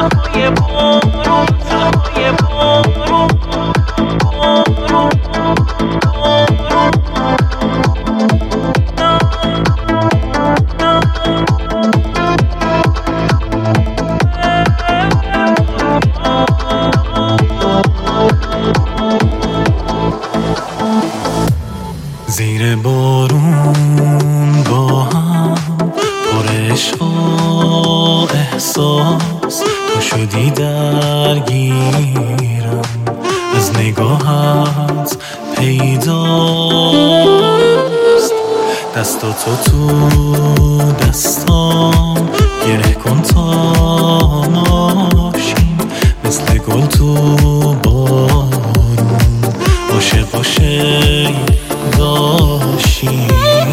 تنهای بارون، تنهای بارون، بارون، بارون. زیر بارون با هم پر عشق و احساس، تو شدی درگیرم از نگاهت پیداست. دستاتو تو دستام گره کن تا ناشیم، مثل گل تو بارون عاشق عاشق داشتیم.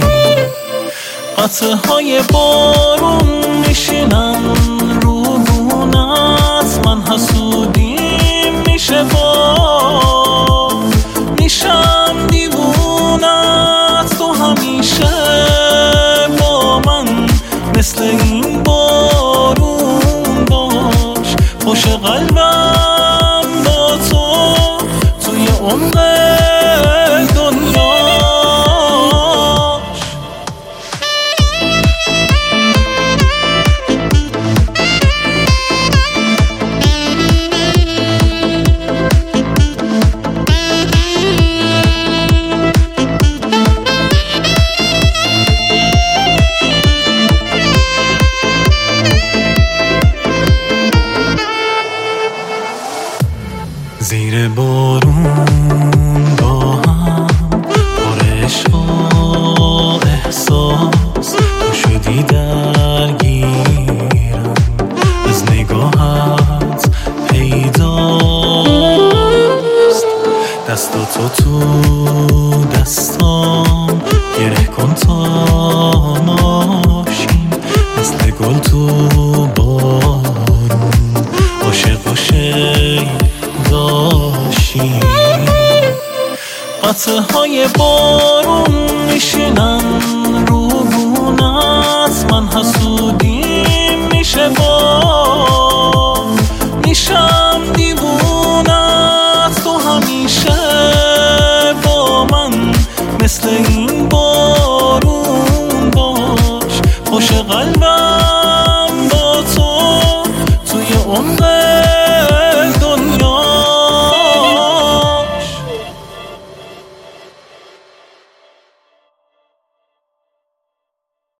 قطره های بارون میشینن رو بونت، من حسودیم میشه با میشم دیوونت. تو همیشه با من مثل این بارون باش، خوش قلبم با تو توی عمق زیر بارون با هم پر عشق و احساس، تو شدی درگیرم از نگاهت پیداست. دستاتو تو دستام گره کن تا ناشیم، مثل گل تو بارون عاشق عاشق داشتیم. قطره های بارون میشینن رو بونت، من حسودیم میشه با میشم دیوونت. تو همیشه با من مثل این بارون باش، خوش قلبم با تو توی عمق